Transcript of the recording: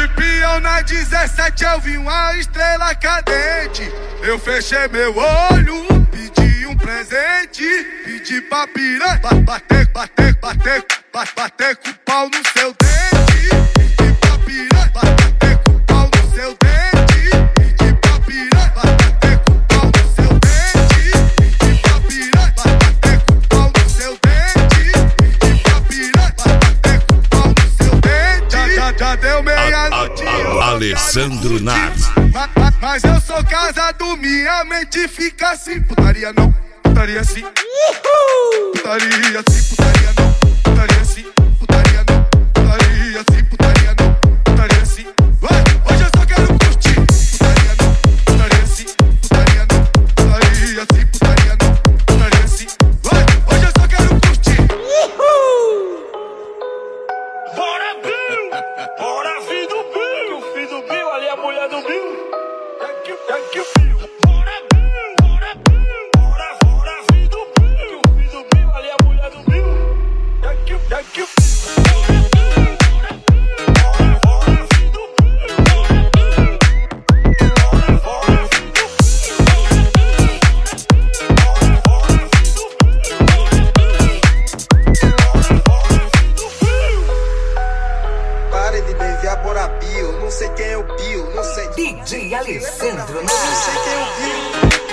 De peão na 17 eu vi uma estrela cadente. Eu fechei meu olho, pedi um presente. Pedi pra piranha bater com o pau no seu dente. Pedi pra piranha bater com o pau no seu dente. Pedi pra piranha bater com o pau no seu dente. Pedi pra piranha bater com o pau no seu dente. Pedi pra piranha bater com o pau no seu dente. Já deu meia-noite. Alessandro Naves. Mas eu sou casado, minha mente fica assim. Putaria não, putaria sim. Putaria sim, putaria não. Putaria sim, putaria não. Putaria sim, putaria não. Putaria sim. Hoje eu só quero curtir. Putaria não, putaria sim. Putaria não. Putaria sim, putaria não. Putaria sim. Hoje eu só quero curtir. Bora, Bill! Bora, filho do Bill! O filho do Bill, ali é a mulher do Bill. Thank you, Bill. Bora, Bill! Bora, Bill! Bora, filho do Bill! O filho do Bill, ali é a mulher do Bill. Thank you, Bill. Pare de benzer Bora Bill, não sei quem é o Bill, não sei. DJ Alessandro Não sei quem é o Bill.